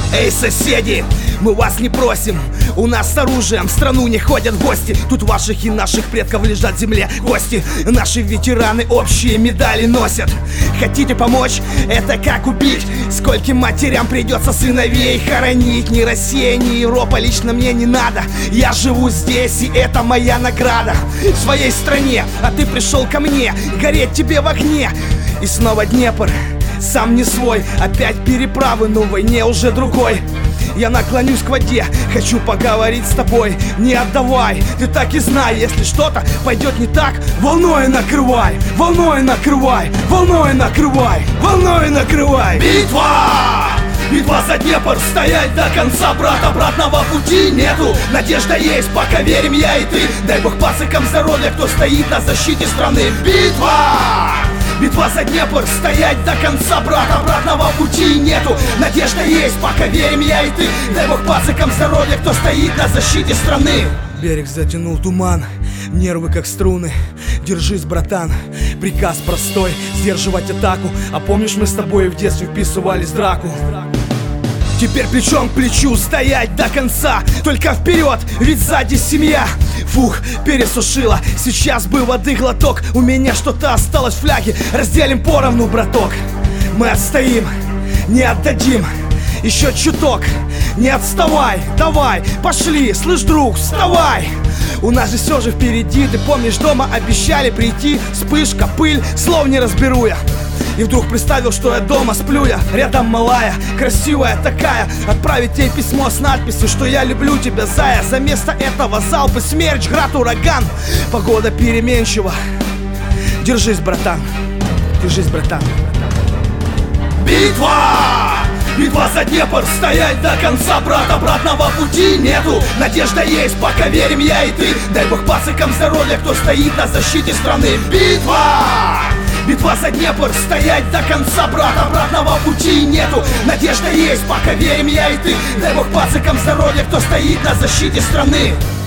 Эй, соседи, мы вас не просим, у нас с оружием в страну не ходят в гости. Тут ваших и наших предков лежат в земле кости. Наши ветераны общие медали носят. Хотите помочь? Это как убить? Скольким матерям придется сыновей хоронить? Ни Россия, ни Европа лично мне не надо. Я живу здесь, и это моя награда. В своей стране, а ты пришел ко мне, гореть тебе в огне. И снова Днепр, сам не свой. Опять переправы, но в войне уже другой. Я наклонюсь к воде, хочу поговорить с тобой. Не отдавай, ты так и знай, если что-то пойдет не так, волной накрывай, волной накрывай, волной накрывай, волной накрывай. Битва! Битва за Днепр, стоять до конца, брат, обратного пути нету. Надежда есть, пока верим я и ты. Дай бог пацикам здоровья, кто стоит на защите страны. Битва! Битва за Днепр, стоять до конца, брат, обратного пути нету. Надежда есть, пока верим я и ты. Дай бог пацикам здоровья, кто стоит на защите страны. Берег затянул туман, нервы как струны. Держись, братан, приказ простой, сдерживать атаку. А помнишь, мы с тобой в детстве вписывались в драку? Теперь плечом к плечу стоять до конца. Только вперед, ведь сзади семья. Фух, пересушила, сейчас бы воды глоток. У меня что-то осталось в фляге, разделим поровну, браток. Мы отстоим, не отдадим, еще чуток. Не отставай, давай, пошли, слышь, друг, вставай. У нас же все же впереди, ты помнишь, дома обещали прийти. Вспышка, пыль, слов не разберу я. И вдруг представил, что я дома сплю я. Рядом малая, красивая такая. Отправить ей письмо с надписью, что я люблю тебя, зая. За место этого залпы, смерч, град, ураган. Погода переменчива. Держись, братан, держись, братан. Битва! Битва за Днепр, стоять до конца, брат, обратного пути нету. Надежда есть, пока верим я и ты. Дай бог пацикам здоровья, кто стоит на защите страны. Битва! Битва за Днепр, стоять до конца, брат, обратного пути нету. Надежда есть, пока верим я и ты. Дай бог пацикам здоровья, кто стоит на защите страны.